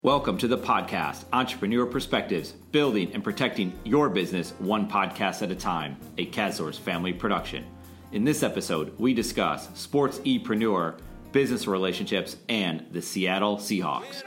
Welcome to the podcast, Entrepreneur Perspectives, building and protecting your business one podcast at a time, a CADSource family production. In this episode, we discuss sports e-preneur, business relationships, and the Seattle Seahawks.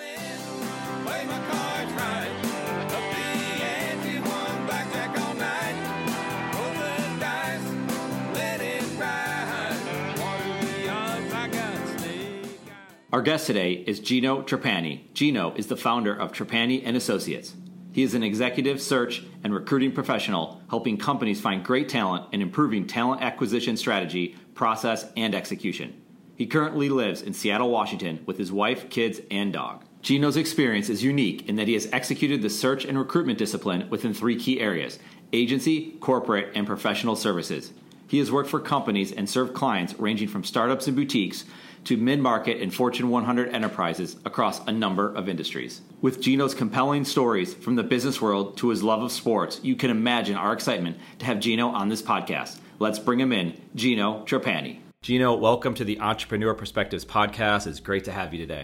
Our guest today is Gino Trapani. Gino is the founder of Trapani & Associates. He is an executive search and recruiting professional, helping companies find great talent and improving talent acquisition strategy, process, and execution. He currently lives in Seattle, Washington with his wife, kids, and dog. Gino's experience is unique in that he has executed the search and recruitment discipline within three key areas: agency, corporate, and professional services. He has worked for companies and served clients ranging from startups and boutiques to mid-market and Fortune 100 enterprises across a number of industries. With Gino's compelling stories from the business world to his love of sports, you can imagine our excitement to have Gino on this podcast. Let's bring him in, Gino Trapani. Gino, welcome to the Entrepreneur Perspectives podcast. It's great to have you today.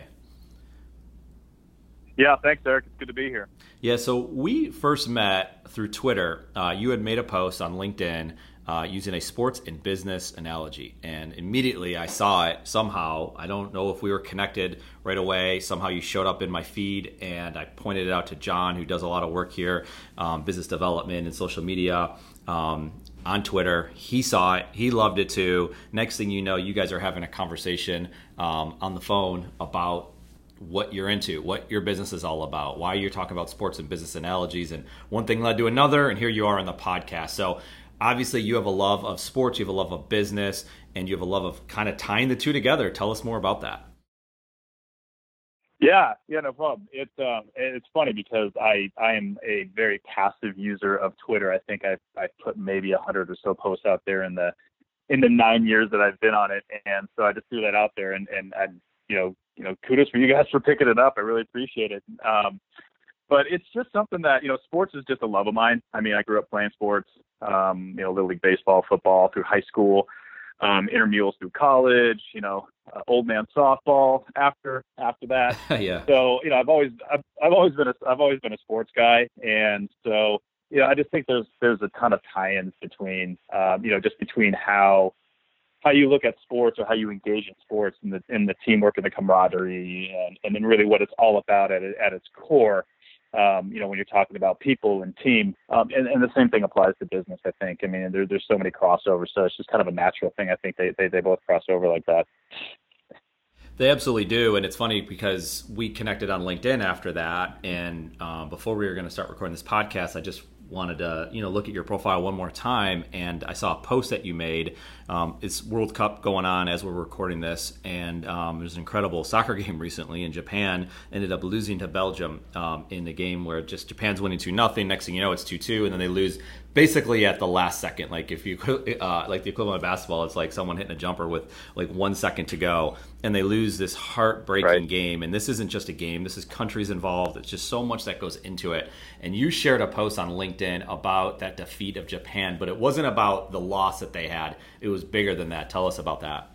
Yeah, thanks, Eric. It's good to be here. Yeah, so we first met through Twitter. You had made a post on LinkedIn using a sports and business analogy. And immediately I saw it somehow. I don't know if we were connected right away. Somehow you showed up in my feed, and I pointed it out to John, who does a lot of work here, business development and social media on Twitter. He saw it. He loved it too. Next thing you know, you guys are having a conversation on the phone about what you're into, what your business is all about, why you're talking about sports and business analogies. And one thing led to another, and here you are on the podcast. So obviously, you have a love of sports, you have a love of business, and you have a love of kind of tying the two together. Tell us more about that. Yeah, no problem. It's funny because I am a very passive user of Twitter. I think I put maybe 100 or so posts out there in the 9 years that I've been on it, and so I just threw that out there, and kudos for you guys for picking it up. I really appreciate it. But it's just something that, sports is just a love of mine. I mean, I grew up playing sports, Little League baseball, football through high school, intramurals through college, old man softball after that. Yeah. So, I've always been a sports guy. And so, I just think there's a ton of tie-ins between, just between how you look at sports or how you engage in sports and the teamwork and the camaraderie and then really what it's all about at its core. When you're talking about people and team, and the same thing applies to business, I think. I mean, there's so many crossovers, so it's just kind of a natural thing. I think they both cross over like that. They absolutely do, and it's funny because we connected on LinkedIn after that, and before we were going to start recording this podcast, I just wanted to look at your profile one more time, and I saw a post that you made. It's World Cup going on as we're recording this, and there's an incredible soccer game recently in Japan. Ended up losing to Belgium in a game where just Japan's winning 2-0. Next thing you know, it's 2-2, and then they lose basically at the last second. Like if you like the equivalent of basketball, it's like someone hitting a jumper with like 1 second to go, and they lose this heartbreaking game. And this isn't just a game; this is countries involved. It's just so much that goes into it. And you shared a post on LinkedIn about that defeat of Japan, but it wasn't about the loss that they had. It was bigger than that. Tell us about that.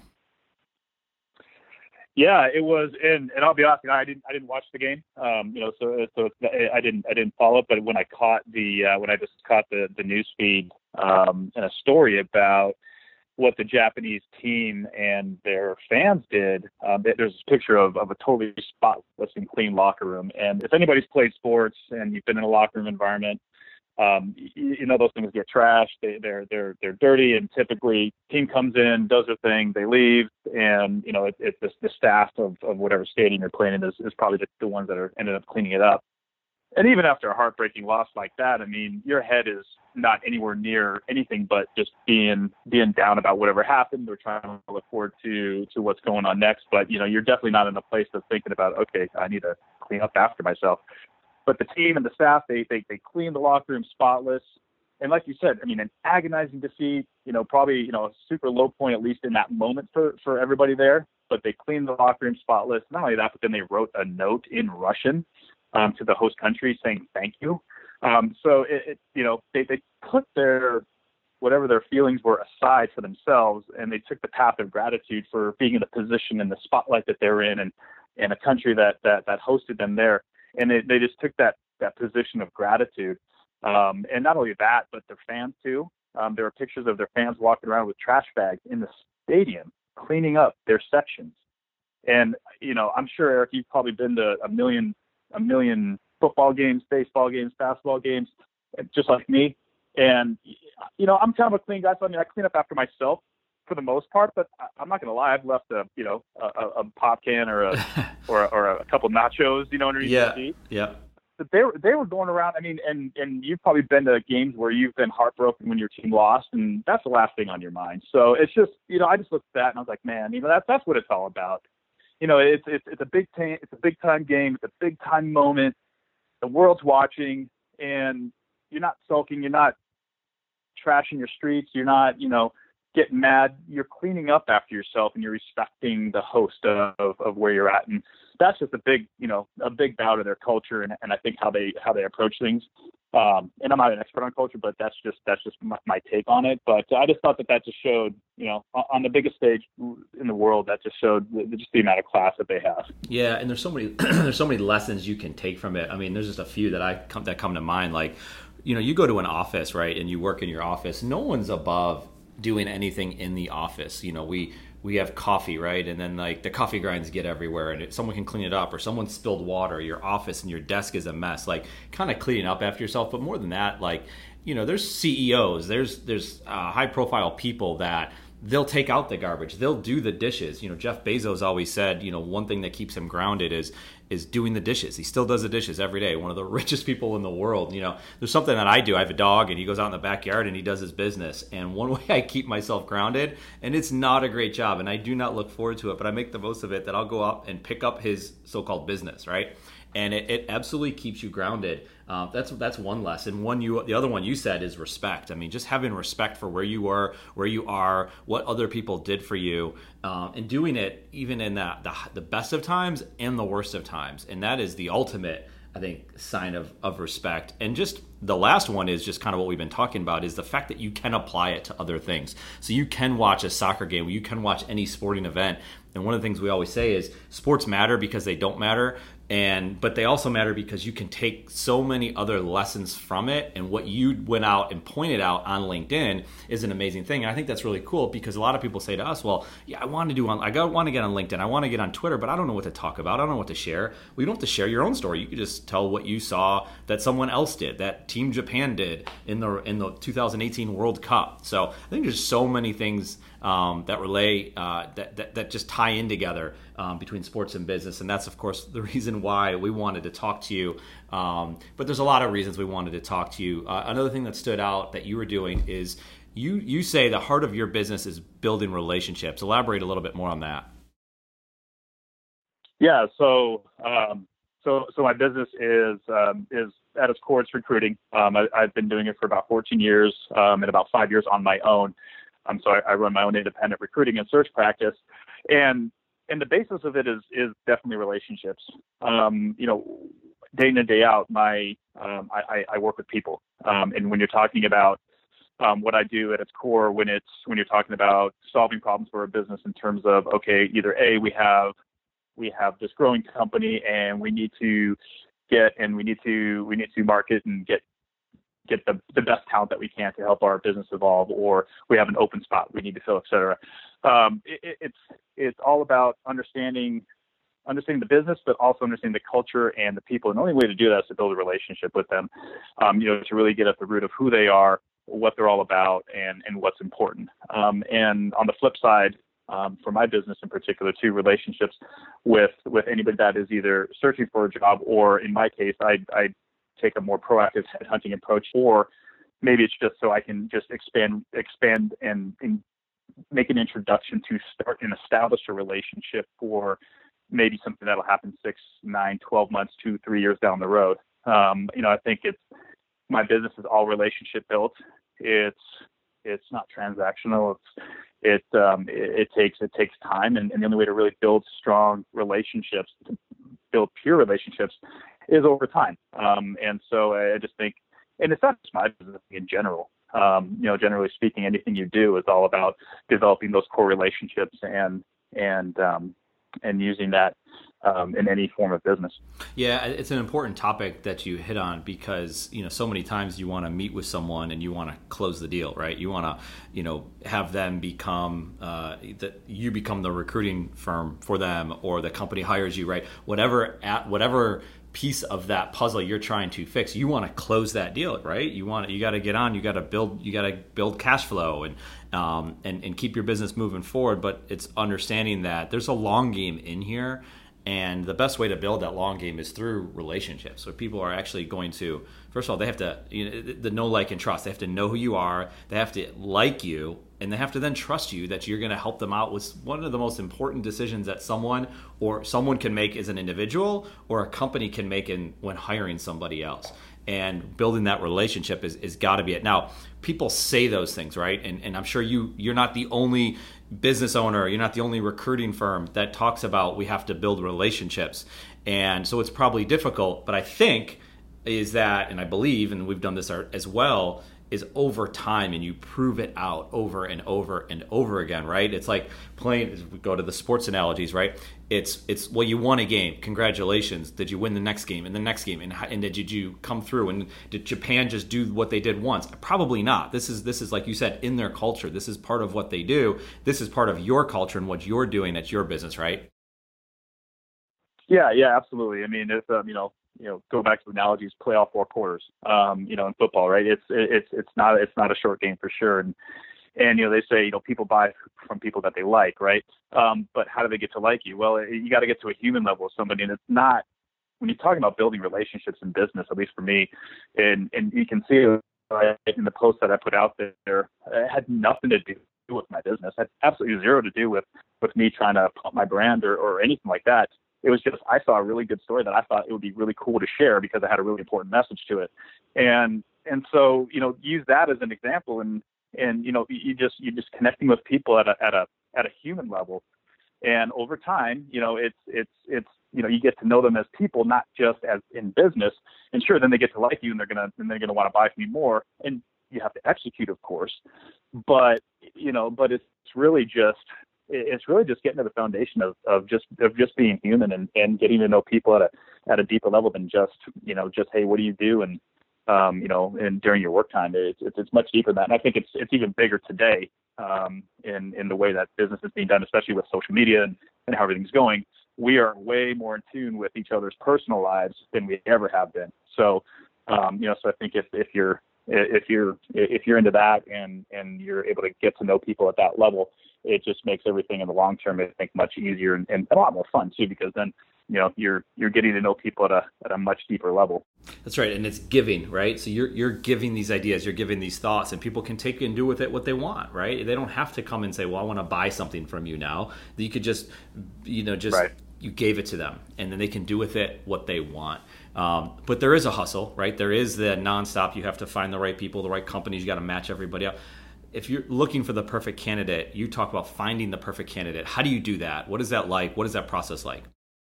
Yeah, it was, and I'll be honest, I didn't watch the game, so I didn't follow it. But when I just caught the news feed and a story about what the Japanese team and their fans did, there's a picture of a totally spotless and clean locker room. And if anybody's played sports and you've been in a locker room environment, those things get trashed. They're dirty, and typically team comes in, does their thing, they leave, and it's the staff of whatever stadium you're playing in is probably the ones that are ended up cleaning it up. And even after a heartbreaking loss like that, I mean, your head is not anywhere near anything but just being down about whatever happened or trying to look forward to what's going on next. But you're definitely not in a place of thinking about, okay, I need to clean up after myself. But the team and the staff, they cleaned the locker room spotless. And like you said, I mean, an agonizing defeat, probably, a super low point, at least in that moment for everybody there. But they cleaned the locker room spotless. Not only that, but then they wrote a note in Russian to the host country saying thank you. So they put whatever their feelings were aside for themselves, and they took the path of gratitude for being in the position and the spotlight that they're in, and and a country that hosted them there. And they just took that position of gratitude. And not only that, but their fans too. There are pictures of their fans walking around with trash bags in the stadium, cleaning up their sections. And, I'm sure, Eric, you've probably been to a million football games, baseball games, basketball games, just like me. And, I'm kind of a clean guy. So, I clean up after myself for the most part, but I'm not going to lie. I've left a pop can or a couple of nachos, underneath the seat. Yeah. But they were going around. I mean, and you've probably been to games where you've been heartbroken when your team lost, and that's the last thing on your mind. So it's just, I just looked at that and I was like, man, that's what it's all about. It's a big time. It's a big time game. It's a big time moment. The world's watching, and you're not sulking. You're not trashing your streets. You're not, getting mad. You're cleaning up after yourself, and you're respecting the host of where you're at. And that's just a big bout of their culture, and I think how they approach things. And I'm not an expert on culture, but that's just my take on it. But I just thought that just showed, on the biggest stage in the world, that just showed just the amount of class that they have. Yeah, and there's so many lessons you can take from it. I mean, there's just a few that come to mind. Like, you go to an office, right, and you work in your office. No one's above doing anything in the office. We have coffee, right? And then like the coffee grinds get everywhere, and someone can clean it up, or someone spilled water. Your office and your desk is a mess. Like, kind of cleaning up after yourself. But more than that, like, there's CEOs, there's high profile people that they'll take out the garbage. They'll do the dishes. Jeff Bezos always said, one thing that keeps him grounded is doing the dishes. He still does the dishes every day. One of the richest people in the world. There's something that I do. I have a dog, and he goes out in the backyard and he does his business. And one way I keep myself grounded, and it's not a great job, and I do not look forward to it, but I make the most of it, that I'll go out and pick up his so-called business, right? And it absolutely keeps you grounded. That's one lesson. The other one you said is respect. I mean, just having respect for where you are, what other people did for you, and doing it even in the best of times and the worst of times. And that is the ultimate, I think, sign of respect. And just the last one is just kind of what we've been talking about, is the fact that you can apply it to other things. So you can watch a soccer game, you can watch any sporting event. And one of the things we always say is sports matter because they don't matter. But they also matter because you can take so many other lessons from it, and what you went out and pointed out on LinkedIn is an amazing thing. And I think that's really cool, because a lot of people say to us, well, yeah, I want to get on LinkedIn, I want to get on Twitter, but I don't know what to talk about. I don't know what to share. Well, you don't have to share your own story. You can just tell what you saw that someone else did, that Team Japan did in the 2018 World Cup. So I think there's so many things that relay, that just tie in together between sports and business. And that's, of course, the reason why we wanted to talk to you. But there's a lot of reasons we wanted to talk to you. Another thing that stood out that you were doing is you say the heart of your business is building relationships. Elaborate a little bit more on that. Yeah. So my business is at its core, it's recruiting. I've been doing it for about 14 years, and about 5 years on my own. So I run my own independent recruiting and search practice, and the basis of it is definitely relationships. Day in and day out, I work with people, and when you're talking about what I do at its core, when you're talking about solving problems for a business in terms of, okay, either A, we have this growing company and we need to market and get the best talent that we can to help our business evolve, or we have an open spot we need to fill, et cetera. It's all about understanding the business, but also understanding the culture and the people. And the only way to do that is to build a relationship with them, to really get at the root of who they are, what they're all about, and what's important. And on the flip side, for my business in particular, too, relationships with anybody that is either searching for a job, or in my case, I take a more proactive headhunting approach, or maybe it's just so I can just expand and make an introduction to start and establish a relationship for maybe something that'll happen 6, 9, 12 months, 2, 3 years down the road. I think my business is all relationship built. It's not transactional. It takes time, and the only way to really build strong relationships, to build pure relationships, is over time. And so I just think, and it's not just my business in general. Generally speaking, anything you do is all about developing those core relationships and using that in any form of business. Yeah, it's an important topic that you hit on because, so many times you want to meet with someone and you want to close the deal, right? You want to, have them become, that you become the recruiting firm for them, or the company hires you, right? Whatever piece of that puzzle you're trying to fix, you want to close that deal, right? You got to get on, you got to build cash flow and keep your business moving forward. But it's understanding that there's a long game in here. And the best way to build that long game is through relationships. So people are actually going to, first of all, they have to, the know, like, and trust. They have to know who you are. They have to like you, and they have to then trust you that you're going to help them out with one of the most important decisions that someone can make as an individual, or a company can make when hiring somebody else. And building that relationship is got to be it. Now, people say those things, right? And I'm sure you're not the only business owner, you're not the only recruiting firm that talks about we have to build relationships. And so it's probably difficult, but I think is that, and I believe, and we've done this as well, is over time, and you prove it out over and over and over again, right? It's like playing, we go to the sports analogies, right? It's well, you won a game. Congratulations. Did you win the next game and the next game? And did you come through? And did Japan just do what they did once? Probably not. This is like you said, in their culture. This is part of what they do. This is part of your culture and what you're doing at your business, right? Yeah, absolutely. I mean, it's go back to the analogies, play all four quarters. In football, right? It's not a short game for sure. And they say, people buy from people that they like, right? But how do they get to like you? Well, you got to get to a human level with somebody, and it's not, when you're talking about building relationships in business, at least for me, and you can see it in the post that I put out there, it had nothing to do with my business. It had absolutely zero to do with me trying to pump my brand or anything like that. It was just, I saw a really good story that I thought it would be really cool to share because it had a really important message to it. And so, use that as an example, and you just connecting with people at a human level. And over time, it's you get to know them as people, not just as in business. And sure, then they get to like you, and they're going to want to buy from you more. And you have to execute, of course, but it's really just getting to the foundation of just being human and getting to know people at a deeper level than just hey, what do you do? And and during your work time, it's much deeper than that. And I think it's even bigger today in the way that business is being done, especially with social media and how everything's going. We are way more in tune with each other's personal lives than we ever have been. So so I think if you're into that and you're able to get to know people at that level, it just makes everything in the long term, I think, much easier and a lot more fun too, because then you're getting to know people at a much deeper level. That's right, and it's giving, right? So you're giving these ideas, you're giving these thoughts, and people can take and do with it what they want, right? They don't have to come and say, "Well, I want to buy something from you now." You could just right. You gave it to them, and then they can do with it what they want. But there is a hustle, right? There is the nonstop. You have to find the right people, the right companies. You got to match everybody up. If you're looking for the perfect candidate, you talk about finding the perfect candidate. How do you do that? What is that like? What is that process like?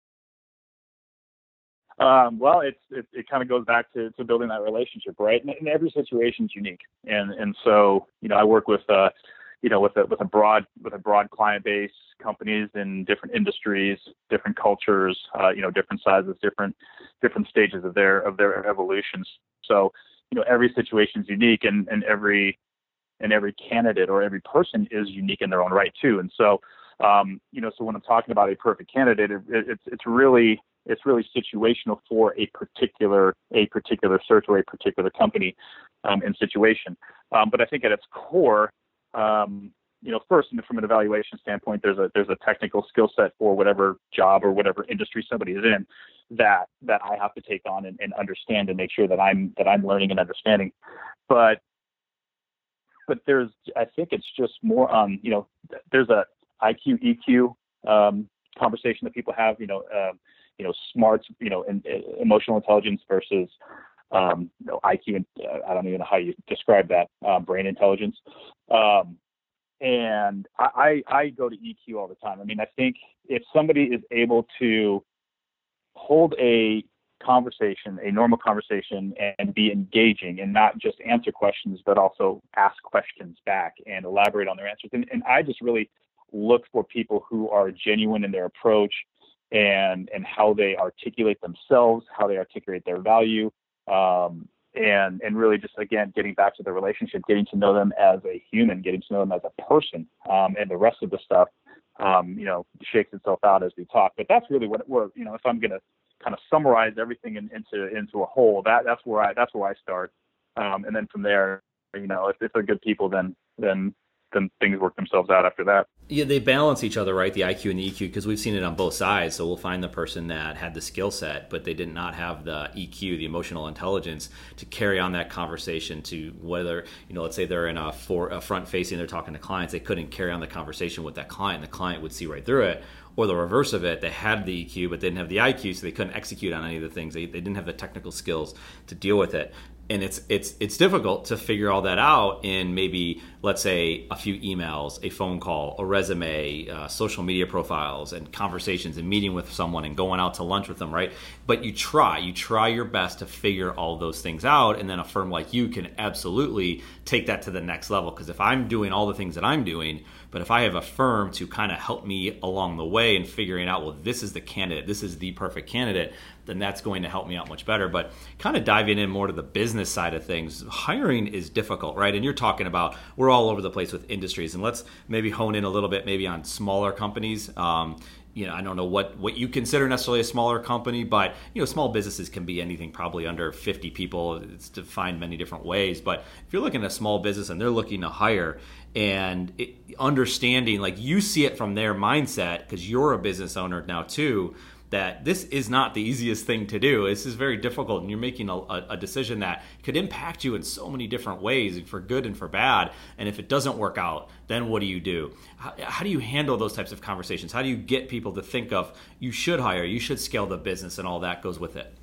Well, it kind of goes back to building that relationship, right? And every situation is unique, and so I work with with a broad client base, companies in different industries, different cultures, different sizes, different stages of their evolutions. So every situation is unique, and every candidate or every person is unique in their own right too. And so so when I'm talking about a perfect candidate, it's really situational for a particular search or a particular company and situation. But I think at its core, first, from an evaluation standpoint, there's a technical skill set for whatever job or whatever industry somebody is in that I have to take on and understand and make sure that I'm learning and understanding. But I think it's just more on, there's a IQ, EQ conversation that people have, smarts, and emotional intelligence versus, IQ, and I don't even know how you describe that, brain intelligence. And I go to EQ all the time. I mean, I think if somebody is able to hold a normal conversation, and be engaging and not just answer questions, but also ask questions back and elaborate on their answers. And I just really look for people who are genuine in their approach, and how they articulate themselves, how they articulate their value, and really just, again, getting back to the relationship, getting to know them as a human, getting to know them as a person, and the rest of the stuff, shakes itself out as we talk. But that's really what we're, if I'm going to kind of summarize everything into a whole, that's where I start. And then from there, if they're good people, then things work themselves out after that. Yeah, they balance each other, right? The IQ and the EQ, because we've seen it on both sides. So we'll find the person that had the skill set, but they did not have the EQ, the emotional intelligence, to carry on that conversation. To whether, let's say they're in a front facing, they're talking to clients, they couldn't carry on the conversation with that client. The client would see right through it. Or the reverse of it, they had the EQ but didn't have the IQ, so they couldn't execute on any of the things. They didn't have the technical skills to deal with it. And it's difficult to figure all that out in maybe, let's say, a few emails, a phone call, a resume, social media profiles, and conversations, and meeting with someone and going out to lunch with them, right? But you try your best to figure all those things out, and then a firm like you can absolutely take that to the next level. Because if I'm doing all the things that I'm doing, but if I have a firm to kind of help me along the way in figuring out, well, this is the candidate, this is the perfect candidate, then that's going to help me out much better. But kind of diving in more to the business side of things, hiring is difficult, right? And you're talking about, we're all over the place with industries, and let's maybe hone in a little bit maybe on smaller companies. I don't know what you consider necessarily a smaller company, but small businesses can be anything probably under 50 people. It's defined many different ways. But if you're looking at a small business and they're looking to hire, and understanding, like, you see it from their mindset, because you're a business owner now too, that this is not the easiest thing to do. This is very difficult, and you're making a decision that could impact you in so many different ways, for good and for bad. And if it doesn't work out, then what do you do? How do you handle those types of conversations? How do you get people to think of, you should hire, you should scale the business, and all that goes with it?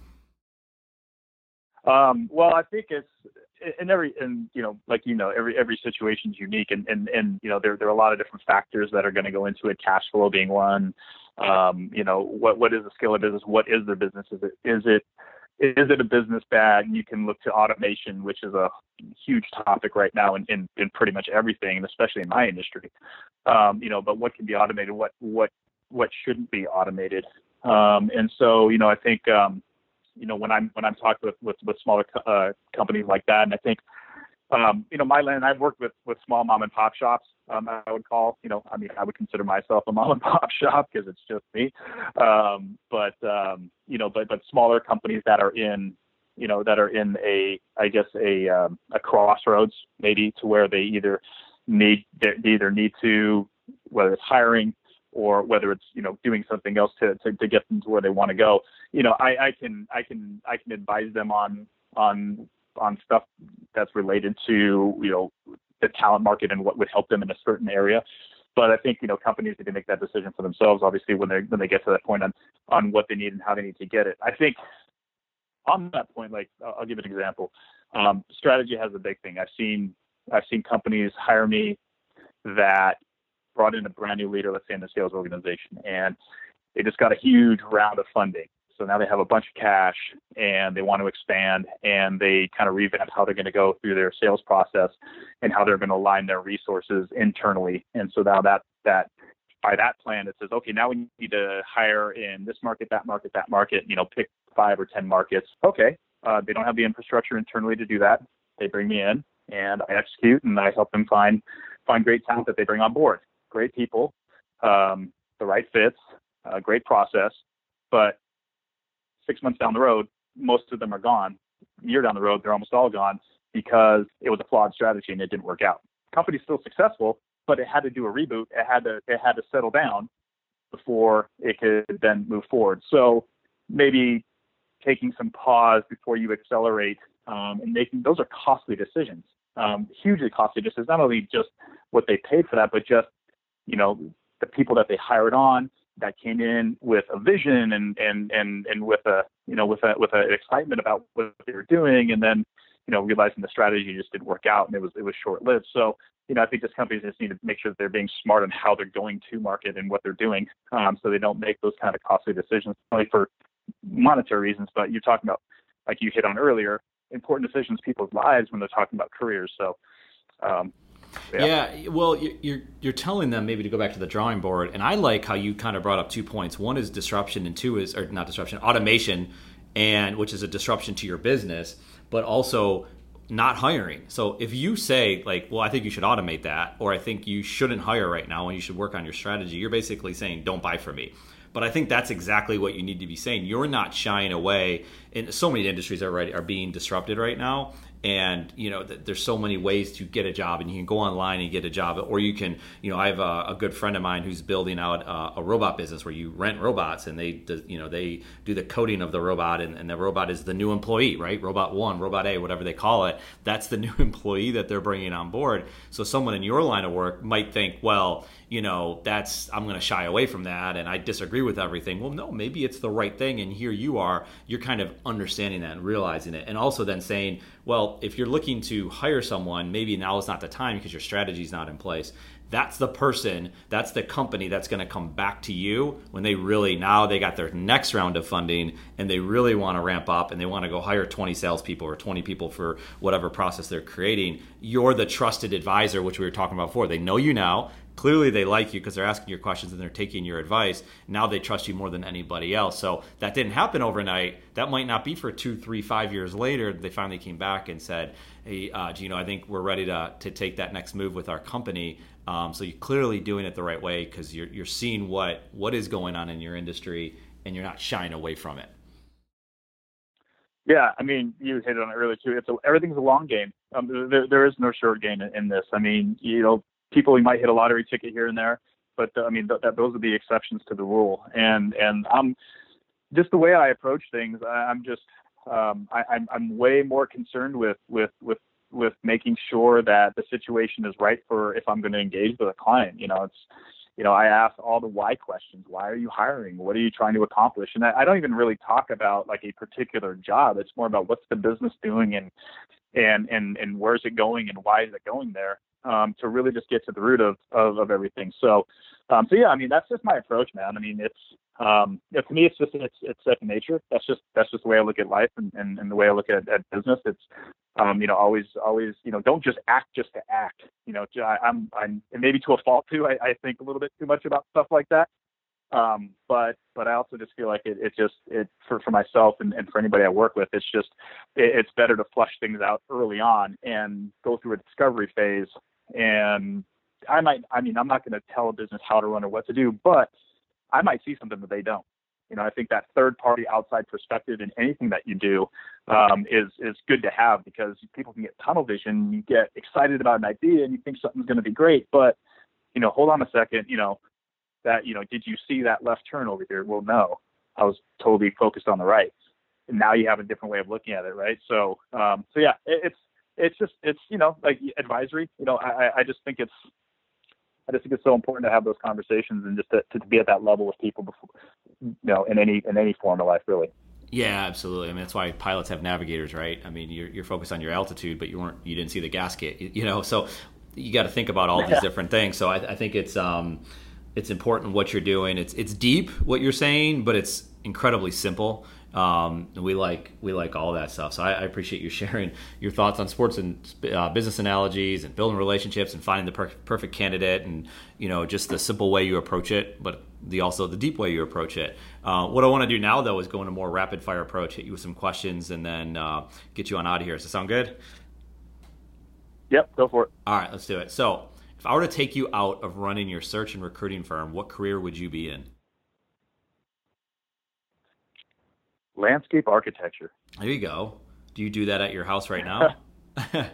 Well, I think it's every situation is unique, and there are a lot of different factors that are going to go into it. Cash flow being one. What is the scale of business? What is their business? Is it a business that you can look to automation, which is a huge topic right now in pretty much everything, and especially in my industry. But what can be automated? What shouldn't be automated? And so I think when I'm talking with smaller companies like that, and I think I've worked with small mom and pop shops. I would call, I would consider myself a mom and pop shop because it's just me. But smaller companies that are in a crossroads, maybe, to where they either need to, whether it's hiring or whether it's doing something else to get them to where they want to go. I can advise them on stuff that's related to the talent market and what would help them in a certain area. But I think companies need to make that decision for themselves, obviously, when they get to that point on what they need and how they need to get it. I think on that point, like, I'll give an example. Strategy has a big thing. I've seen companies hire me that brought in a brand new leader, let's say in the sales organization, and they just got a huge round of funding. So now they have a bunch of cash and they want to expand, and they kind of revamp how they're going to go through their sales process and how they're going to align their resources internally. And so now that by that plan, it says, okay, now we need to hire in this market, that market, pick 5 or 10 markets. Okay. They don't have the infrastructure internally to do that. They bring me in and I execute, and I help them find great talent that they bring on board. Great people, the right fits, great process, but 6 months down the road, most of them are gone. A year down the road, they're almost all gone because it was a flawed strategy and it didn't work out. Company's still successful, but it had to do a reboot. It had to settle down before it could then move forward. So maybe taking some pause before you accelerate, and making, those are costly decisions, hugely costly decisions. Not only just what they paid for that, but just the people that they hired on, that came in with a vision and with a excitement about what they were doing, and then realizing the strategy just didn't work out and it was short lived. So I think these companies just need to make sure that they're being smart on how they're going to market and what they're doing, so they don't make those kind of costly decisions only for monetary reasons. But you're talking about, like you hit on earlier, important decisions, people's lives when they're talking about careers. So Yeah, well, you're telling them maybe to go back to the drawing board, and I like how you kind of brought up 2 points. One is disruption, and two is, or not disruption, automation, and which is a disruption to your business, but also not hiring. So if you say like, well, I think you should automate that, or I think you shouldn't hire right now and you should work on your strategy, you're basically saying don't buy from me. But I think that's exactly what you need to be saying. You're not shying away. And so many industries are being disrupted right now. And, there's so many ways to get a job, and you can go online and get a job, or you can, I have a good friend of mine who's building out a robot business where you rent robots, and they do the coding of the robot, and the robot is the new employee, right? Robot 1, Robot A, whatever they call it. That's the new employee that they're bringing on board. So someone in your line of work might think, well, I'm going to shy away from that, and I disagree with everything. Well, no, maybe it's the right thing, and here you're kind of understanding that and realizing it, and also then saying, well, if you're looking to hire someone, maybe now is not the time because your strategy is not in place. That's the person, that's the company that's going to come back to you when they got their next round of funding, and they really want to ramp up, and they want to go hire 20 salespeople or 20 people for whatever process they're creating. You're the trusted advisor, which we were talking about before. They know you now. Clearly they like you because they're asking your questions and they're taking your advice. Now they trust you more than anybody else. So that didn't happen overnight. That might not be for 2, 3, 5 years later. They finally came back and said, hey, Gino, I think we're ready to take that next move with our company. So you're clearly doing it the right way because you're seeing what is going on in your industry, and you're not shying away from it. Yeah, I mean, you hit on it earlier too. Everything's a long game. There is no short game in this. I mean, people might hit a lottery ticket here and there, but those are the exceptions to the rule. And I'm just the way I approach things. I'm way more concerned with making sure that the situation is right for if I'm going to engage with a client. I ask all the why questions. Why are you hiring? What are you trying to accomplish? And I don't even really talk about like a particular job. It's more about what's the business doing and where's it going and why is it going there. To really just get to the root of everything. So yeah, I mean, that's just my approach, man. I mean, to me, it's second nature. That's just the way I look at life and the way I look at business. It's, always, don't just act just to act. I'm and maybe to a fault too. I think a little bit too much about stuff like that. But I also just feel like it for myself and for anybody I work with, it's better to flush things out early on and go through a discovery phase. And I'm not going to tell a business how to run or what to do, but I might see something that they don't. I think that third party outside perspective in anything that you do is good to have, because people can get tunnel vision. You get excited about an idea and you think something's going to be great, but hold on a second, did you see that left turn over here? Well, no, I was totally focused on the right. And now you have a different way of looking at it, right? So yeah, it's like advisory. I just think it's so important to have those conversations and just to be at that level with people before, in any form of life, really. Yeah, absolutely. I mean, that's why pilots have navigators, right? I mean, you're focused on your altitude, but you didn't see the gasket, so you got to think about all these different things. So I think it's important what you're doing. It's deep what you're saying, but it's incredibly simple. We like all that stuff. So I appreciate you sharing your thoughts on sports and business analogies and building relationships and finding the perfect candidate, and just the simple way you approach it, but also the deep way you approach it. What I want to do now, though, is go into a more rapid fire approach, hit you with some questions, and then get you on out of here. Does that sound good? Yep, go for it. All right, let's do it. So if I were to take you out of running your search and recruiting firm, what career would you be in? Landscape architecture. There you go. Do you do that at your house right now? At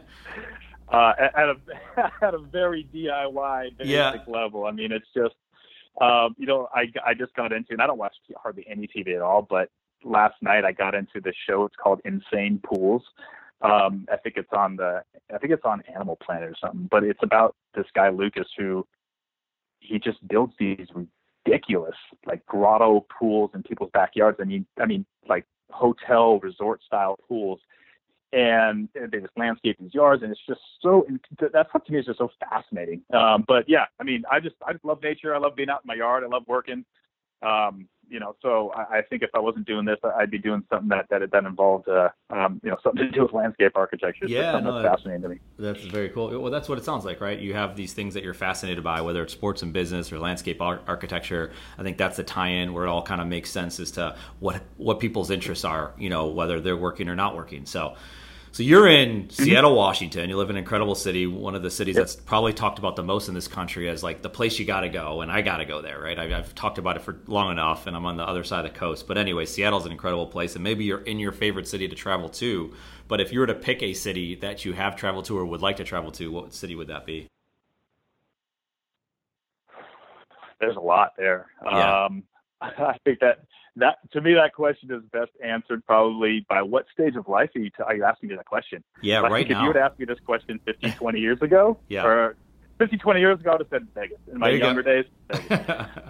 a very DIY basic level. I mean, it's just, I just got into, and I don't watch hardly any TV at all, but last night I got into this show. It's called Insane Pools. I think it's on Animal Planet or something, but it's about this guy, Lucas, who he just builds these ridiculous like grotto pools in people's backyards. I mean like hotel resort style pools, and they just landscape these yards, and it's just so, that stuff to me is just so fascinating. But yeah, I mean, I just love nature. I love being out in my yard. I love working. So I think if I wasn't doing this, I'd be doing something that involved, something to do with landscape architecture. It's Yeah, something no, that's fascinating to me. that's very cool. Well, that's what it sounds like, right? You have these things that you're fascinated by, whether it's sports and business or landscape architecture. I think that's the tie-in where it all kind of makes sense as to what people's interests are, whether they're working or not working. So you're in Seattle, Washington. You live in an incredible city, one of the cities that's probably talked about the most in this country as like the place you got to go, and I got to go there, right? I've talked about it for long enough, and I'm on the other side of the coast. But anyway, Seattle's an incredible place, and maybe you're in your favorite city to travel to. But if you were to pick a city that you have traveled to or would like to travel to, what city would that be? There's a lot there. Yeah. I think that to me, that question is best answered probably by what stage of life are you asking me that question? Yeah, like, right now. If you would ask me this question 15, 20 years ago, yeah. or 15, 20 years ago, I would have said Vegas. In my younger days, Vegas.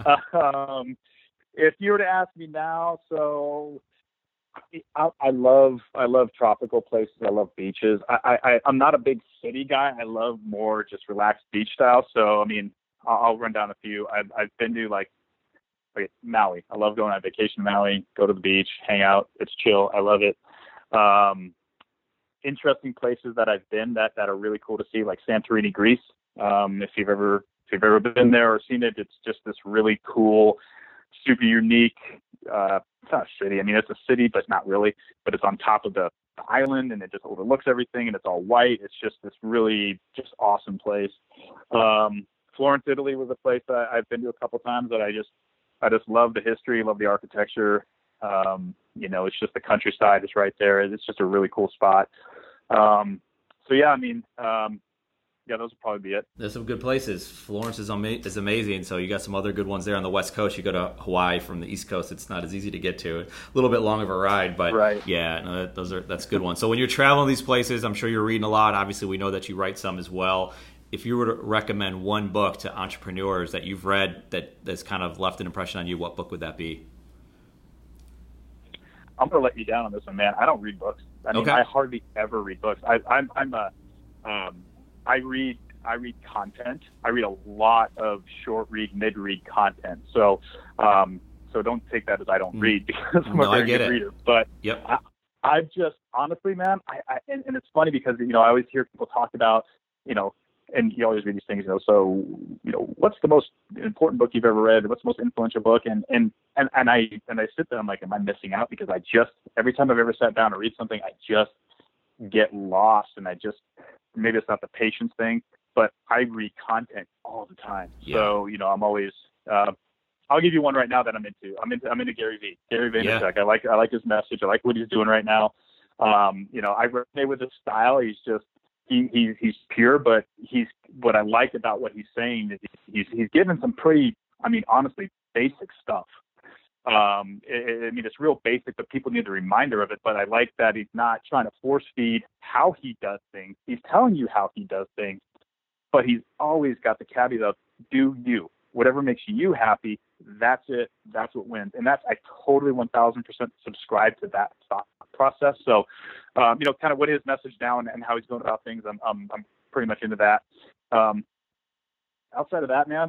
If you were to ask me now, so I love tropical places. I love beaches. I'm not a big city guy. I love more just relaxed beach style. So, I mean, I'll run down a few. I've been to Maui. I love going on vacation to Maui, go to the beach, hang out. It's chill. I love it. Interesting places that I've been that are really cool to see, like Santorini, Greece. If you've ever been there or seen it, it's just this really cool, super unique, it's not a city. I mean, it's a city, but not really, but it's on top of the island and it just overlooks everything and it's all white. It's just this really just awesome place. Florence, Italy was a place that I've been to a couple times that I just love the history, love the architecture. It's just the countryside is right there. It's just a really cool spot. Those would probably be it. There's some good places. Florence is amazing. So you got some other good ones there on the West Coast. You go to Hawaii from the East Coast, it's not as easy to get to. A little bit long of a ride, but right. Yeah, no, that's good ones. So when you're traveling these places, I'm sure you're reading a lot. Obviously, we know that you write some as well. If you were to recommend one book to entrepreneurs that you've read that's kind of left an impression on you, what book would that be? I'm going to let you down on this one, man. I don't read books. I mean, okay. I hardly ever read books. I read content. I read a lot of short read, mid read content. So don't take that as I don't read because I'm a very good reader. But yep. I just honestly, man, and it's funny because I always hear people talk about and you always read these things, so what's the most important book you've ever read? What's the most influential book? And I sit there, I'm like, am I missing out? Because every time I've ever sat down to read something, I just get lost, and maybe it's not the patience thing, but I read content all the time. Yeah. So, I'm always, I'll give you one right now that I'm into. I'm into Gary Vaynerchuk. Yeah. I like his message. I like what he's doing right now. I resonate with his style. He's just, he's pure, but what I like about what he's saying is he's given some pretty, honestly, basic stuff. It's real basic, but people need a reminder of it. But I like that he's not trying to force feed how he does things. He's telling you how he does things, but he's always got the caveat of do you. Whatever makes you happy, that's it. That's what wins. And I totally 1000% subscribe to that thought process. So, kind of what his message now and how he's going about things, I'm pretty much into that. Outside of that, man,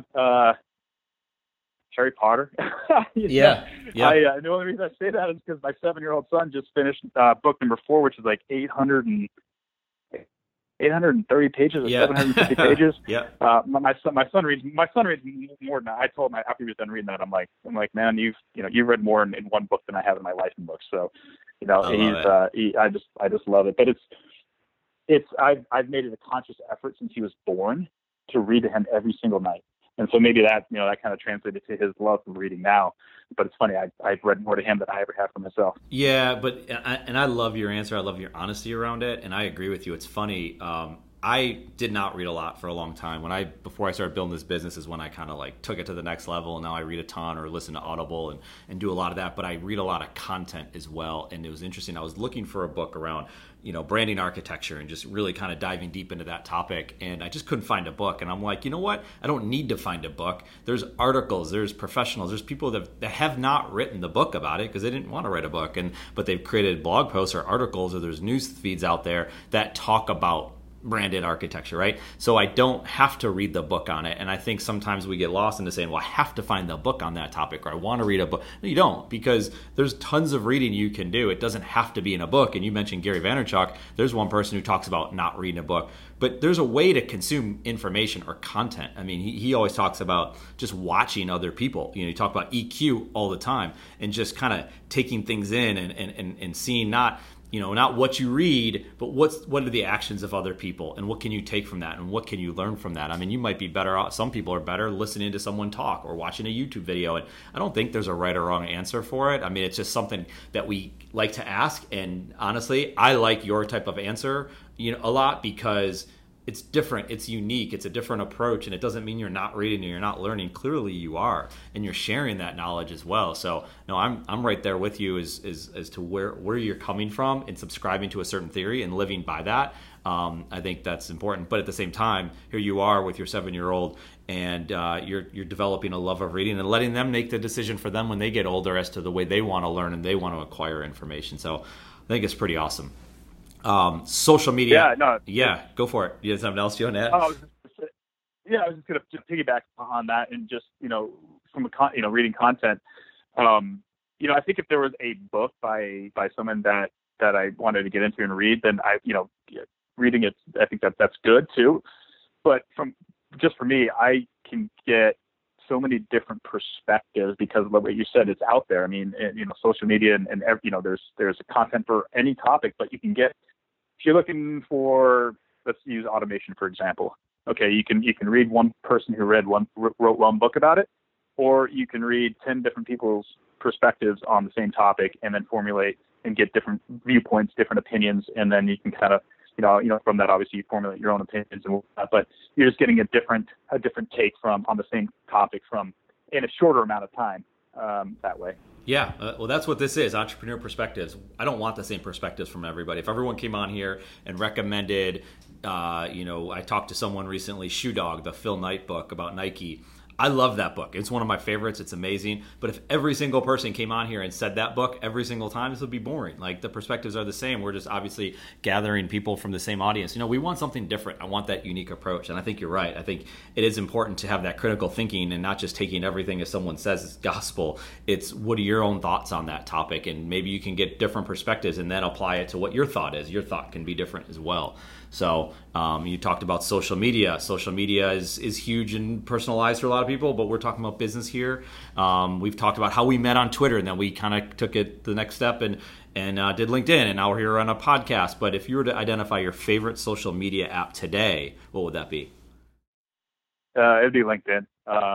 Harry Potter. Yeah. The only reason I say that is because my 7-year-old son just finished book number 4, which is like 830 pages or 750 pages. Yeah. My son reads more than that. I told him after he was done reading that, I'm like, man, you've read more in one book than I have in my life in books. So, I just love it. But I've made it a conscious effort since he was born to read to him every single night. And so maybe that kind of translated to his love for reading now. But it's funny, I've read more to him than I ever have for myself. Yeah, but I love your answer. I love your honesty around it, and I agree with you. It's funny. I did not read a lot for a long time. Before I started building this business is when I kind of took it to the next level, and now I read a ton or listen to Audible and do a lot of that. But I read a lot of content as well, and it was interesting. I was looking for a book around branding architecture and just really kind of diving deep into that topic, and I just couldn't find a book. And I'm like, you know what? I don't need to find a book. There's articles, there's professionals, there's people that have not written the book about it because they didn't want to write a book, but they've created blog posts or articles, or there's news feeds out there that talk about branded architecture, right? So I don't have to read the book on it. And I think sometimes we get lost into saying, well, I have to find the book on that topic, or I want to read a book. No, you don't, because there's tons of reading you can do. It doesn't have to be in a book. And you mentioned Gary Vaynerchuk. There's one person who talks about not reading a book, but there's a way to consume information or content. I mean, he always talks about just watching other people. You talk about EQ all the time, and just kind of taking things in and seeing not what you read, but what are the actions of other people, and what can you take from that, and what can you learn from that? I mean, you might be better out. Some people are better listening to someone talk or watching a YouTube video, and I don't think there's a right or wrong answer for it. I mean, it's just something that we like to ask, and honestly, I like your type of answer, a lot, because it's different, it's unique, it's a different approach, and it doesn't mean you're not reading and you're not learning. Clearly you are, and you're sharing that knowledge as well. So no, I'm right there with you as to where you're coming from and subscribing to a certain theory and living by that. I think that's important. But at the same time, here you are with your 7-year-old, and you're developing a love of reading and letting them make the decision for them when they get older as to the way they want to learn and they want to acquire information. So I think it's pretty awesome. Social media. Yeah, go for it. You have something else you want to add? I was just going to piggyback on that, and just, from reading content. I think if there was a book by someone that I wanted to get into and read, then reading it, I think that's good too. But for me, I can get so many different perspectives because of what you said. It's out there. I mean, social media and there's content for any topic, but you can get, if you're looking for, let's use automation, for example. Okay, you can read one person who wrote one book about it, or you can read 10 different people's perspectives on the same topic and then formulate and get different viewpoints, different opinions, and then you can kind of, from that, obviously you formulate your own opinions and whatnot, but you're just getting a different take on the same topic in a shorter amount of time, that way. Yeah, well, that's what this is, Entrepreneur Perspectives. I don't want the same perspectives from everybody. If everyone came on here and recommended, I talked to someone recently, Shoe Dog, the Phil Knight book about Nike. I love that book. It's one of my favorites. It's amazing. But if every single person came on here and said that book every single time, this would be boring. Like, the perspectives are the same. We're just obviously gathering people from the same audience. We want something different. I want that unique approach. And I think you're right. I think it is important to have that critical thinking and not just taking everything as someone says as gospel. It's, what are your own thoughts on that topic? And maybe you can get different perspectives and then apply it to what your thought is. Your thought can be different as well. So you talked about social media. Social media is huge and personalized for a lot of people, but we're talking about business here. We've talked about how we met on Twitter, and then we kind of took it the next step and did LinkedIn, and now we're here on a podcast. But if you were to identify your favorite social media app today, what would that be? It'd be LinkedIn.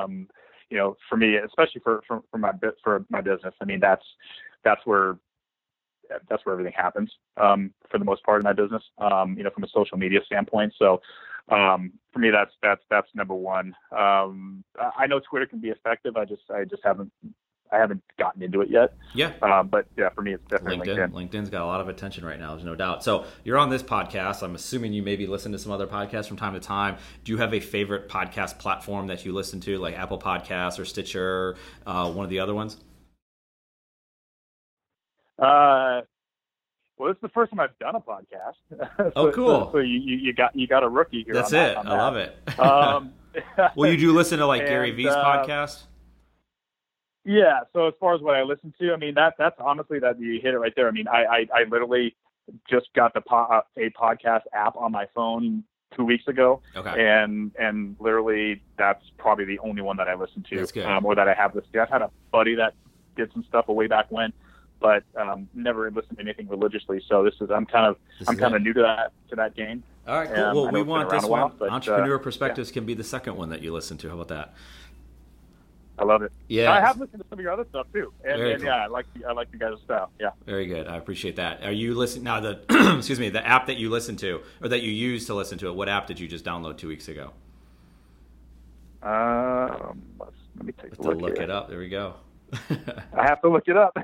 For me, especially for my business. I mean, that's where everything happens, for the most part in my business, from a social media standpoint. So, for me, that's number one. I know Twitter can be effective. I just haven't gotten into it yet. Yeah. But yeah, for me, it's definitely LinkedIn. LinkedIn's got a lot of attention right now. There's no doubt. So you're on this podcast. I'm assuming you maybe listen to some other podcasts from time to time. Do you have a favorite podcast platform that you listen to, like Apple Podcasts or Stitcher, one of the other ones? Well, this is the first time I've done a podcast. Oh, cool. So you got a rookie here. That's it. I love it. Well, you do listen to Gary V's podcast? Yeah. So as far as what I listen to, I mean, that's honestly, that you hit it right there. I mean, I literally just got a podcast app on my phone 2 weeks ago. Okay. And literally that's probably the only one that I listen to. That's good. Or that I have listened to. I've had a buddy that did some stuff way back when, but never listened to anything religiously. So I'm kind of new to that game. All right, cool. Well, we want this one. But, Entrepreneur Perspectives can be the second one that you listen to. How about that? I love it. Yeah, I have listened to some of your other stuff too, and cool. Yeah, I like you guys' style. Yeah, very good. I appreciate that. Are you listening now? The excuse me, the app that you listen to or that you use to listen to it. What app did you just download 2 weeks ago? Let me take a look. Look it up. There we go. I have to look it up.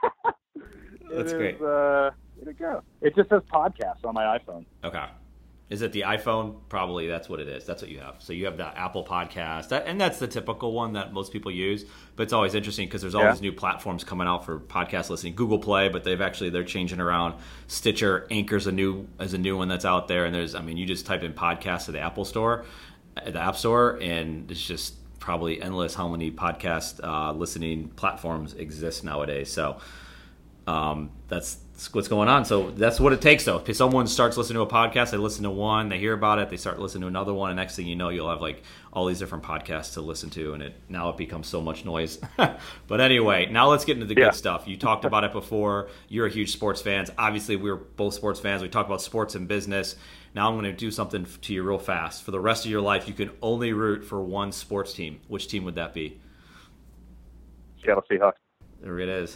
That's great. Where'd it go? It just says podcast on my iPhone. Okay. Is it the iPhone? Probably that's what it is. That's what you have. So you have the Apple Podcast, and that's the typical one that most people use. But it's always interesting because there's all these new platforms coming out for podcast listening. Google Play, but they're changing around. Stitcher, Anchor's a new one that's out there. And you just type in podcast to the App Store, and it's just probably endless how many podcast listening platforms exist nowadays. So that's what's going on. So that's what it takes, though. If someone starts listening to a podcast, they listen to one, they hear about it, they start listening to another one, and next thing you know, you'll have like all these different podcasts to listen to, and now it becomes so much noise. But anyway, now let's get into the good stuff. You talked about it before. You're a huge sports fan. Obviously, we're both sports fans. We talk about sports and business. Now I'm going to do something to you real fast. For the rest of your life, you can only root for one sports team. Which team would that be? Seattle Seahawks. There it is.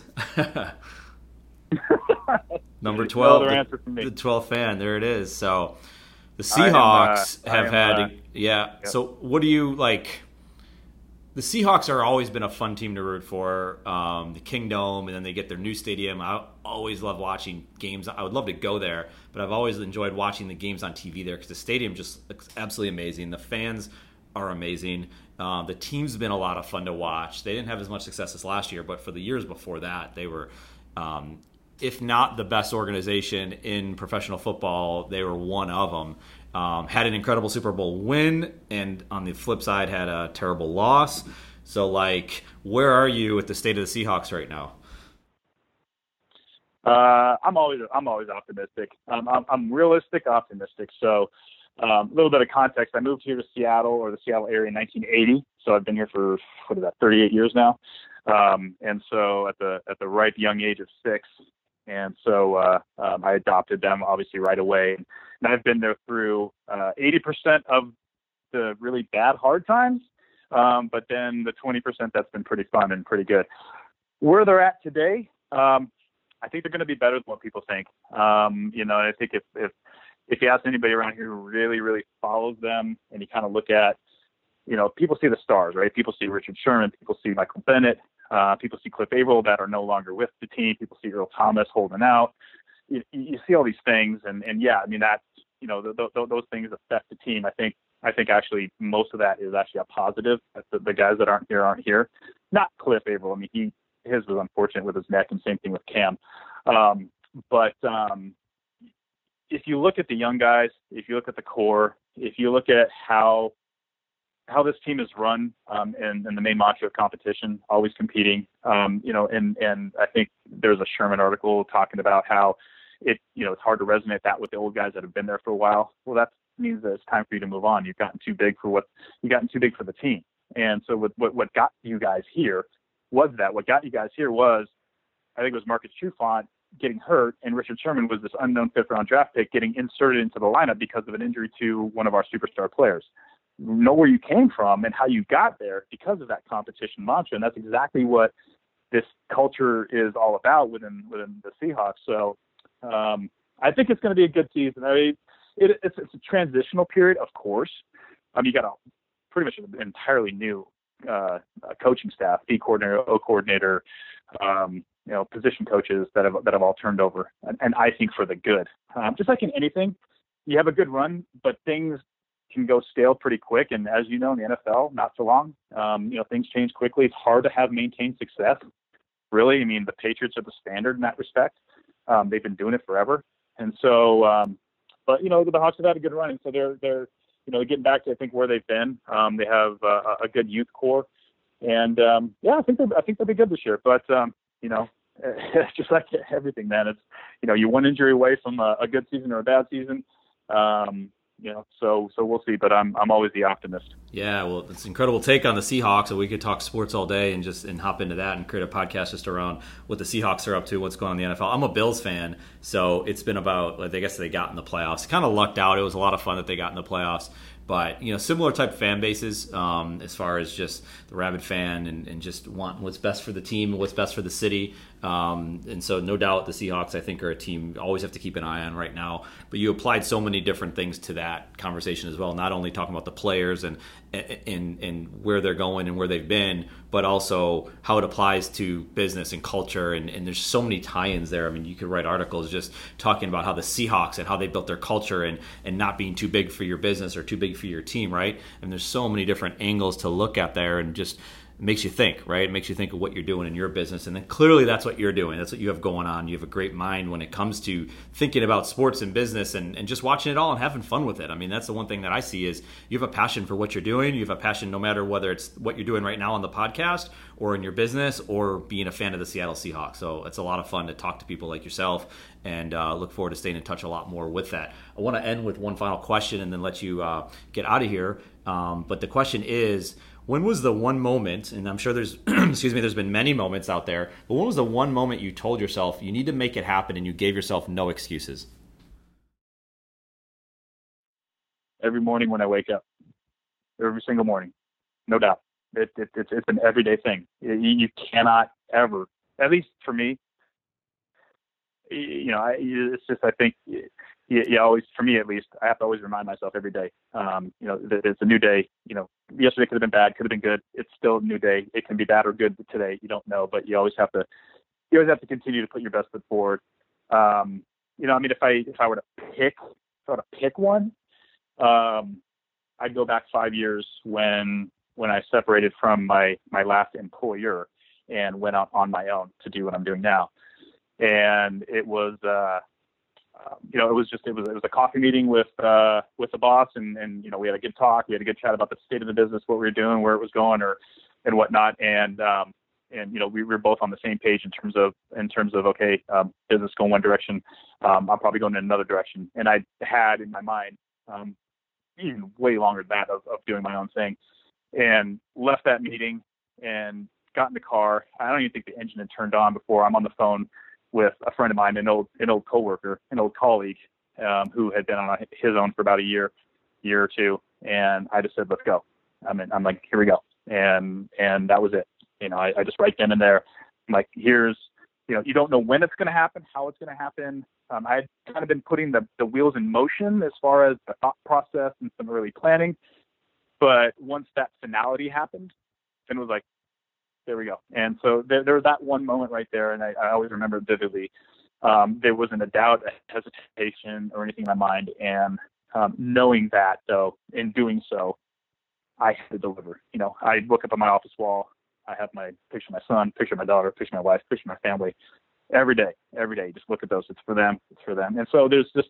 Number 12, no answer from me. The 12th fan. There it is. So the Seahawks have had. So what do you like? The Seahawks are always been a fun team to root for. The Kingdome, and then they get their new stadium. I always love watching games. I would love to go there, but I've always enjoyed watching the games on TV there because the stadium just looks absolutely amazing. The fans are amazing. The team's been a lot of fun to watch. They didn't have as much success as last year, but for the years before that, they were. If not the best organization in professional football, they were one of them. Had an incredible Super Bowl win, and on the flip side, had a terrible loss. So, where are you with the state of the Seahawks right now? I'm always optimistic. I'm realistic, optimistic. So, a little bit of context. I moved here to Seattle, or the Seattle area, in 1980. So I've been here for 38 years now. And so at the ripe young age of 6. And so I adopted them obviously right away. And I've been there through 80% of the really bad, hard times. But then the 20% that's been pretty fun and pretty good. Where they're at today, I think they're going to be better than what people think. I think if you ask anybody around here who really, really follows them, and you kind of look at, people see the stars, right? People see Richard Sherman, people see Michael Bennett, people see Cliff Averill that are no longer with the team. People see Earl Thomas holding out. You see all these things, and that's, those things affect the team. I think actually most of that is actually a positive. The guys that aren't here. Not Cliff Averill. His was unfortunate with his neck, and same thing with Cam. But if you look at the young guys, if you look at the core, if you look at how this team is run, and the main mantra of competition, always competing, and I think there's a Sherman article talking about how it's hard to resonate that with the old guys that have been there for a while. Well, that means that it's time for you to move on. You've gotten too big for the team. And so what got you guys here was that. What got you guys here was, I think it was Marcus Trufant getting hurt, and Richard Sherman was this unknown 5th-round draft pick getting inserted into the lineup because of an injury to one of our superstar players. Know where you came from and how you got there because of that competition mantra, and that's exactly what this culture is all about within the Seahawks. So I think it's going to be a good season. It's a transitional period, of course. You got a pretty much an entirely new coaching staff, D coordinator, O coordinator, position coaches that have all turned over, and I think for the good. Just like in anything, you have a good run, but things can go stale pretty quick. And as you know, in the NFL, not so long. Things change quickly. It's hard to have maintained success. Really, the Patriots are the standard in that respect. They've been doing it forever, and so. But the Hawks have had a good run, and so they're getting back to, I think, where they've been. They have a good youth core, and I think they'll be good this year. But it's just like everything, man. It's you're one injury away from a good season or a bad season. So we'll see. But I'm always the optimist. Yeah, well, it's an incredible take on the Seahawks, and we could talk sports all day and hop into that and create a podcast just around what the Seahawks are up to, what's going on in the NFL. I'm a Bills fan, so it's been about, I guess they got in the playoffs. Kind of lucked out. It was a lot of fun that they got in the playoffs. But, similar type fan bases as far as just the rabid fan and just want what's best for the team and what's best for the city. And so no doubt the Seahawks, I think, are a team you always have to keep an eye on right now. But you applied so many different things to that conversation as well, not only talking about the players and in where they're going and where they've been, but also how it applies to business and culture. And there's so many tie-ins there. I mean, you could write articles just talking about how the Seahawks and how they built their culture and not being too big for your business or too big for your team, right? And there's so many different angles to look at there, and just makes you think, right? It makes you think of what you're doing in your business. And then clearly that's what you're doing. That's what you have going on. You have a great mind when it comes to thinking about sports and business and just watching it all and having fun with it. I mean, that's the one thing that I see is you have a passion for what you're doing. You have a passion no matter whether it's what you're doing right now on the podcast or in your business or being a fan of the Seattle Seahawks. So it's a lot of fun to talk to people like yourself, and look forward to staying in touch a lot more with that. I want to end with one final question and then let you get out of here. But the question is, when was the one moment, and I'm sure there's, there's been many moments out there, but when was the one moment you told yourself you need to make it happen and you gave yourself no excuses? Every morning when I wake up, every single morning, no doubt. It's an everyday thing. You cannot ever, at least for me, it's just, I think, you always, for me at least, I have to always remind myself every day, that it's a new day. Yesterday could have been bad, could have been good. It's still a new day. It can be bad or good today. You don't know, but you always have to continue to put your best foot forward. If I were to pick one, I'd go back 5 years when I separated from my last employer and went out on my own to do what I'm doing now. And it was, it was a coffee meeting with the boss, and we had a good talk. We had a good chat about the state of the business, what we were doing, where it was going, and whatnot. And we were both on the same page in terms of okay, business going one direction, I'm probably going in another direction. And I had in my mind, even way longer than that, of doing my own thing, and left that meeting and got in the car. I don't even think the engine had turned on before I'm on the phone with a friend of mine, an old coworker, an old colleague, who had been on his own for about a year or two. And I just said, let's go. I'm like, here we go. And that was it. I just right then and there, I'm like, here's, you don't know when it's going to happen, how it's going to happen. I had kind of been putting the wheels in motion as far as the thought process and some early planning. But once that finality happened, then it was like, there we go. And so there was that one moment right there, and I always remember vividly. There wasn't a doubt, a hesitation, or anything in my mind. And knowing that, though, in doing so, I had to deliver. I look up on my office wall. I have my picture of my son, picture of my daughter, picture of my wife, picture of my family. Every day. Just look at those. It's for them. And so there's just,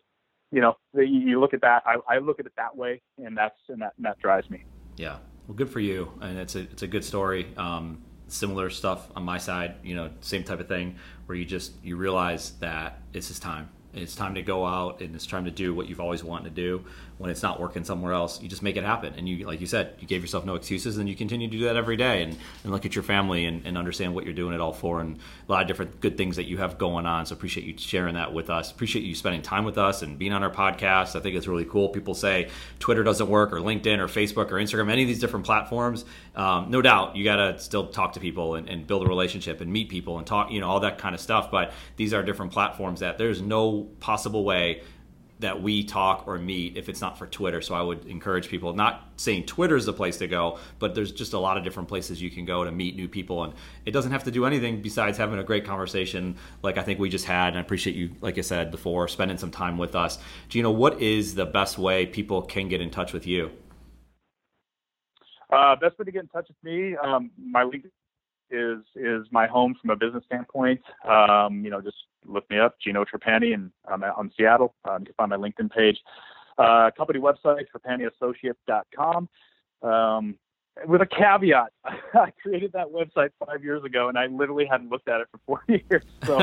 you look at that. I look at it that way, and that drives me. Yeah. Well, good for you. And it's a good story. Similar stuff on my side, same type of thing where you realize that it's his time. It's time to go out and it's time to do what you've always wanted to do. When it's not working somewhere else, you just make it happen. And you, like you said, you gave yourself no excuses, and you continue to do that every day and look at your family and understand what you're doing it all for, and a lot of different good things that you have going on. So appreciate you sharing that with us. Appreciate you spending time with us and being on our podcast. I think it's really cool. People say Twitter doesn't work, or LinkedIn or Facebook or Instagram, any of these different platforms. No doubt you got to still talk to people and build a relationship and meet people and talk, all that kind of stuff. But these are different platforms that there's no possible way that we talk or meet if it's not for Twitter. So I would encourage people, not saying Twitter's the place to go, but there's just a lot of different places you can go to meet new people. And it doesn't have to do anything besides having a great conversation like I think we just had. And I appreciate you, like I said before, spending some time with us. Gino, what is the best way people can get in touch with you? Best way to get in touch with me, my LinkedIn is my home from a business standpoint. Just look me up, Gino Trapani, and I'm out in Seattle. You can find my LinkedIn page. Company website, TrapaniAssociates.com. With a caveat, I created that website 5 years ago, and I literally hadn't looked at it for 4 years. So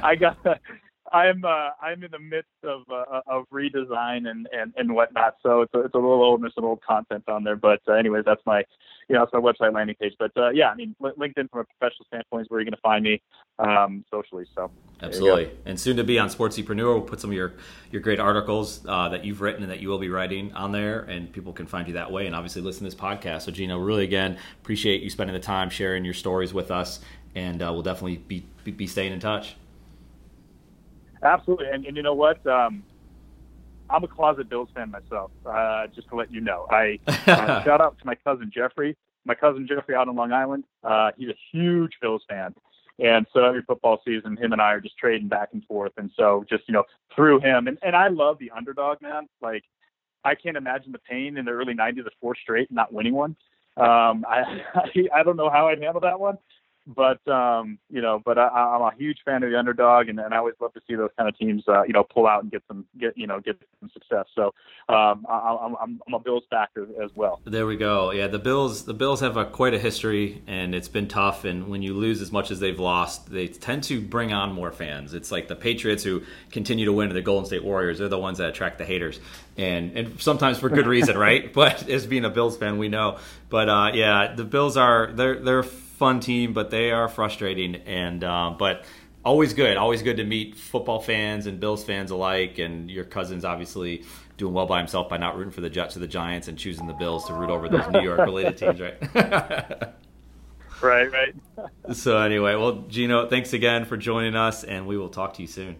I'm in the midst of redesign and whatnot. So it's a little old. There's some old content on there, but anyways, that's my website landing page. But LinkedIn from a professional standpoint is where you're going to find me socially. So absolutely, and soon to be on Sportsepreneur. We'll put some of your great articles that you've written and that you will be writing on there, and people can find you that way. And obviously, listen to this podcast. So Gino, really again appreciate you spending the time sharing your stories with us, and we'll definitely be staying in touch. Absolutely. And you know what? I'm a closet Bills fan myself. Just to let you know, I shout out to my cousin Jeffrey. My cousin Jeffrey out on Long Island. He's a huge Bills fan. And so every football season, him and I are just trading back and forth. And so just, through him. And I love the underdog, man. Like, I can't imagine the pain in the early 90s of 4 straight not winning one. I don't know how I'd handle that one. But, I'm a huge fan of the underdog, and I always love to see those kind of teams, pull out and get some success. So I'm a Bills backer as well. There we go. Yeah, the Bills have quite a history, and it's been tough. And when you lose as much as they've lost, they tend to bring on more fans. It's like the Patriots who continue to win, and the Golden State Warriors. They're the ones that attract the haters, and sometimes for good reason, right? But as being a Bills fan, we know. But the Bills they're fun team, but they are frustrating, and but always good to meet football fans and Bills fans alike. And your cousin's obviously doing well by himself by not rooting for the Jets or the Giants and choosing the Bills to root over those New York related teams, right? Right. So anyway, well, Gino, thanks again for joining us, and we will talk to you soon.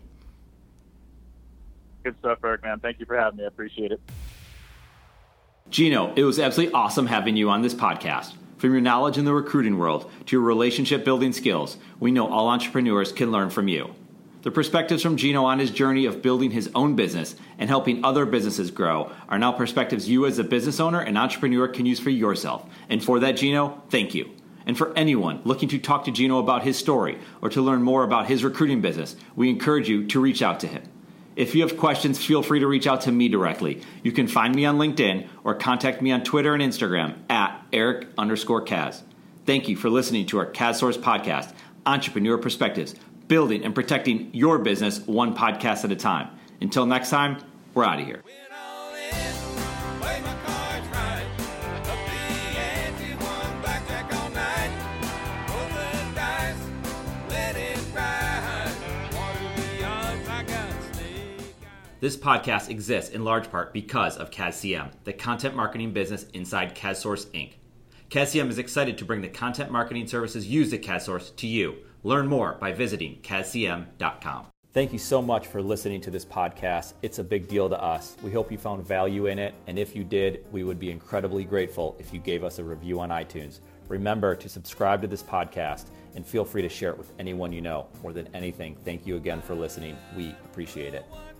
Good stuff, Eric, man. Thank you for having me. I appreciate it. Gino, it was absolutely awesome having you on this podcast. From your knowledge in the recruiting world to your relationship building skills, we know all entrepreneurs can learn from you. The perspectives from Gino on his journey of building his own business and helping other businesses grow are now perspectives you as a business owner and entrepreneur can use for yourself. And for that, Gino, thank you. And for anyone looking to talk to Gino about his story or to learn more about his recruiting business, we encourage you to reach out to him. If you have questions, feel free to reach out to me directly. You can find me on LinkedIn or contact me on Twitter and Instagram at Eric_Kaz. Thank you for listening to our KazSource podcast, Entrepreneur Perspectives, building and protecting your business one podcast at a time. Until next time, we're out of here. This podcast exists in large part because of KazCM, the content marketing business inside KazSource Inc. KazCM is excited to bring the content marketing services used at KazSource to you. Learn more by visiting KazCM.com. Thank you so much for listening to this podcast. It's a big deal to us. We hope you found value in it, and if you did, we would be incredibly grateful if you gave us a review on iTunes. Remember to subscribe to this podcast, and feel free to share it with anyone you know. More than anything, thank you again for listening. We appreciate it.